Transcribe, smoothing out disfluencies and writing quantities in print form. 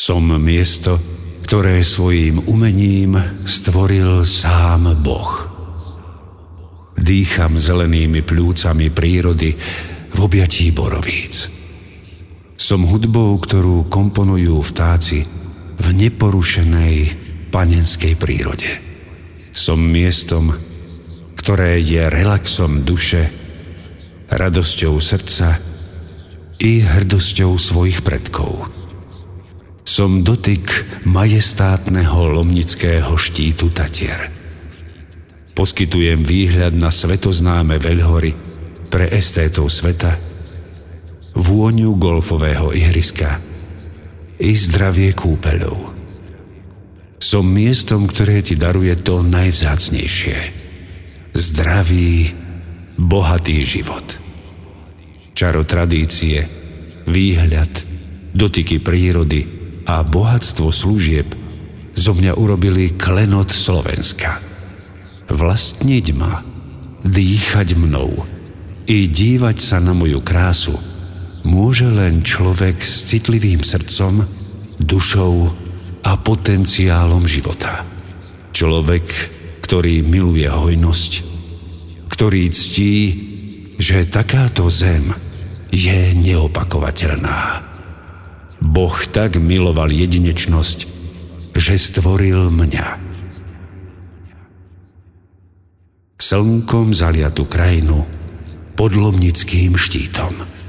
Som miesto, ktoré svojím umením stvoril sám Boh. Dýcham zelenými pľúcami prírody v objatí borovíc. Som hudbou, ktorú komponujú vtáci v neporušenej panenskej prírode. Som miestom, ktoré je relaxom duše, radosťou srdca i hrdosťou svojich predkov. Som dotyk majestátneho lomnického štítu Tatier. Poskytujem výhľad na svetoznáme veľhory pre estétov sveta, vôňu golfového ihriska i zdravie kúpeľov. Som miestom, ktoré ti daruje to najvzácnejšie. Zdravý, bohatý život. Čaro tradície, výhľad, dotyky prírody a bohatstvo služieb zo mňa urobili klenot Slovenska. Vlastniť ma, dýchať mnou i dívať sa na moju krásu môže len človek s citlivým srdcom, dušou a potenciálom života. Človek, ktorý miluje hojnosť, ktorý ctí, že takáto zem je neopakovateľná. Boh tak miloval jedinečnosť, že stvoril mňa. Slnkom zaliatú krajinu pod lomnickým štítom.